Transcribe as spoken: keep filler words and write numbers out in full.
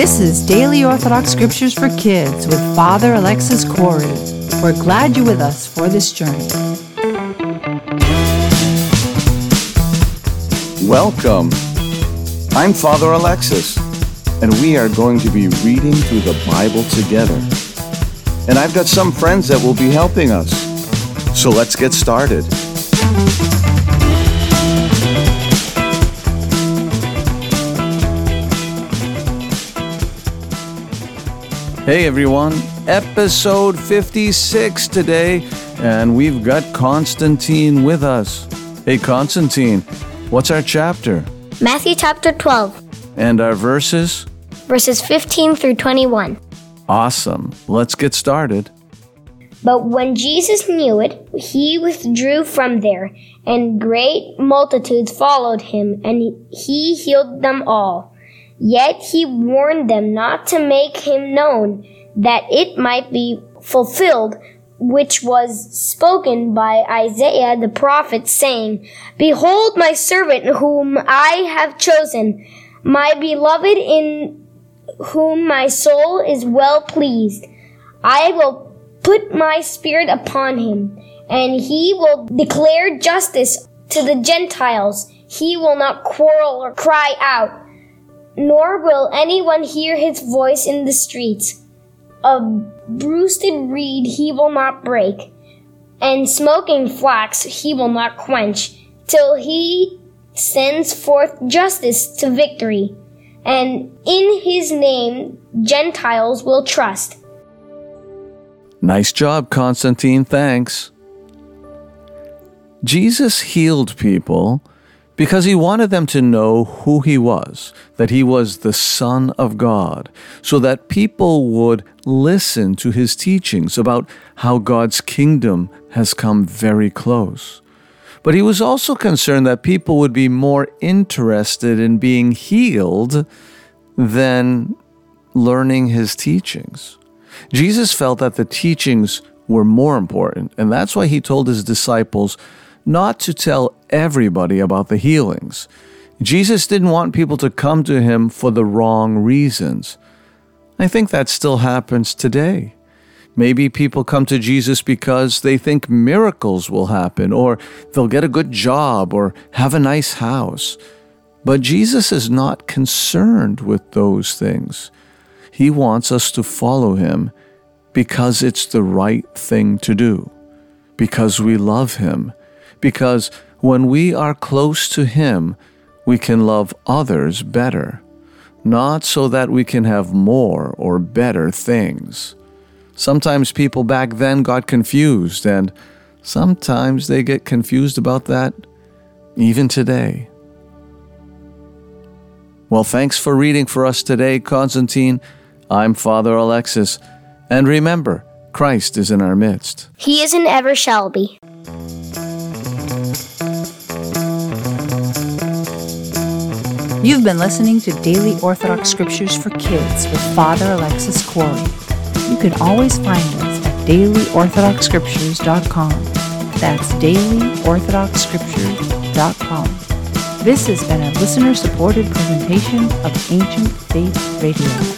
This is Daily Orthodox Scriptures for Kids with Father Alexis Corey. We're glad you're with us for this journey. Welcome. I'm Father Alexis, and we are going to be reading through the Bible together. And I've got some friends that will be helping us. So let's get started. Hey everyone, episode fifty-six today, and we've got Constantine with us. Hey Constantine, what's our chapter? Matthew chapter twelve. And our verses? Verses fifteen through twenty-one. Awesome. Let's get started. But when Jesus knew it, he withdrew from there, and great multitudes followed him, and he healed them all. Yet he warned them not to make him known, that it might be fulfilled, which was spoken by Isaiah the prophet, saying, Behold my servant whom I have chosen, my beloved in whom my soul is well pleased. I will put my spirit upon him, and he will declare justice to the Gentiles. He will not quarrel or cry out, nor will anyone hear his voice in the streets. A bruised reed he will not break, and smoking flax he will not quench, till he sends forth justice to victory, and in his name Gentiles will trust. Nice job, Constantine. Thanks. Jesus healed people because he wanted them to know who he was, that he was the Son of God, so that people would listen to his teachings about how God's kingdom has come very close. But he was also concerned that people would be more interested in being healed than learning his teachings. Jesus felt that the teachings were more important, and that's why he told his disciples not to tell everybody about the healings. Jesus didn't want people to come to him for the wrong reasons. I think that still happens today. Maybe people come to Jesus because they think miracles will happen, or they'll get a good job, or have a nice house. But Jesus is not concerned with those things. He wants us to follow him because it's the right thing to do, because we love him, because when we are close to him, we can love others better, not so that we can have more or better things. Sometimes people back then got confused, and sometimes they get confused about that even today. Well, thanks for reading for us today, Constantine. I'm Father Alexis, and remember, Christ is in our midst. He is and ever shall be. You've been listening to Daily Orthodox Scriptures for Kids with Father Alexis Corey. You can always find us at daily orthodox scriptures dot com. That's daily orthodox scriptures dot com. This has been a listener-supported presentation of Ancient Faith Radio.